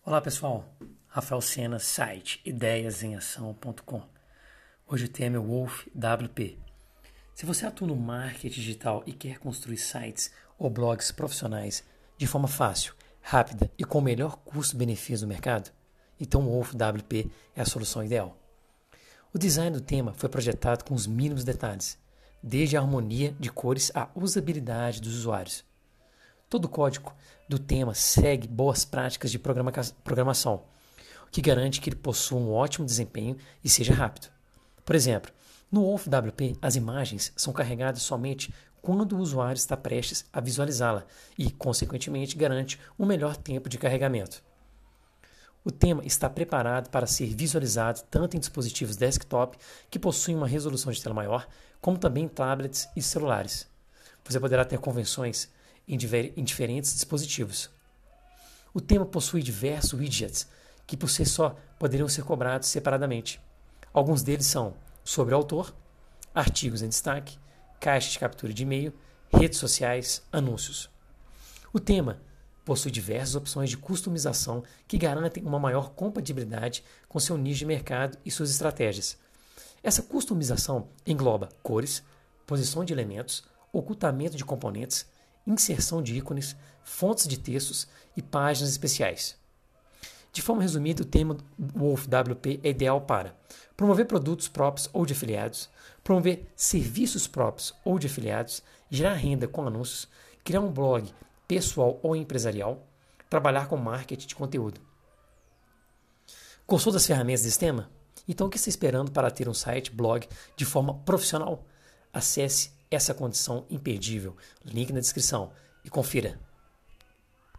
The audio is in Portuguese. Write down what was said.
Olá pessoal, Rafael Sena, site ideiasemAção.com. Hoje o tema é o Wolf WP. Se você atua no marketing digital e quer construir sites ou blogs profissionais de forma fácil, rápida e com o melhor custo-benefício do mercado, então o Wolf WP é a solução ideal. O design do tema foi projetado com os mínimos detalhes, desde a harmonia de cores à usabilidade dos usuários. Todo o código do tema segue boas práticas de programação, o que garante que ele possua um ótimo desempenho e seja rápido. Por exemplo, no Wolf WP, as imagens são carregadas somente quando o usuário está prestes a visualizá-la e, consequentemente, garante um melhor tempo de carregamento. O tema está preparado para ser visualizado tanto em dispositivos desktop, que possuem uma resolução de tela maior, como também em tablets e celulares. Você poderá ter convenções em diferentes dispositivos. O tema possui diversos widgets que por si só poderiam ser cobrados separadamente. Alguns deles são sobre o autor, artigos em destaque, caixa de captura de e-mail, redes sociais, anúncios. O tema possui diversas opções de customização que garantem uma maior compatibilidade com seu nicho de mercado e suas estratégias. Essa customização engloba cores, posição de elementos, ocultamento de componentes, inserção de ícones, fontes de textos e páginas especiais. De forma resumida, o tema Wolf WP é ideal para promover produtos próprios ou de afiliados, promover serviços próprios ou de afiliados, gerar renda com anúncios, criar um blog pessoal ou empresarial, trabalhar com marketing de conteúdo. Gostou das ferramentas desse tema? Então o que está esperando para ter um site, blog de forma profissional? Acesse essa condição imperdível, link na descrição, e confira.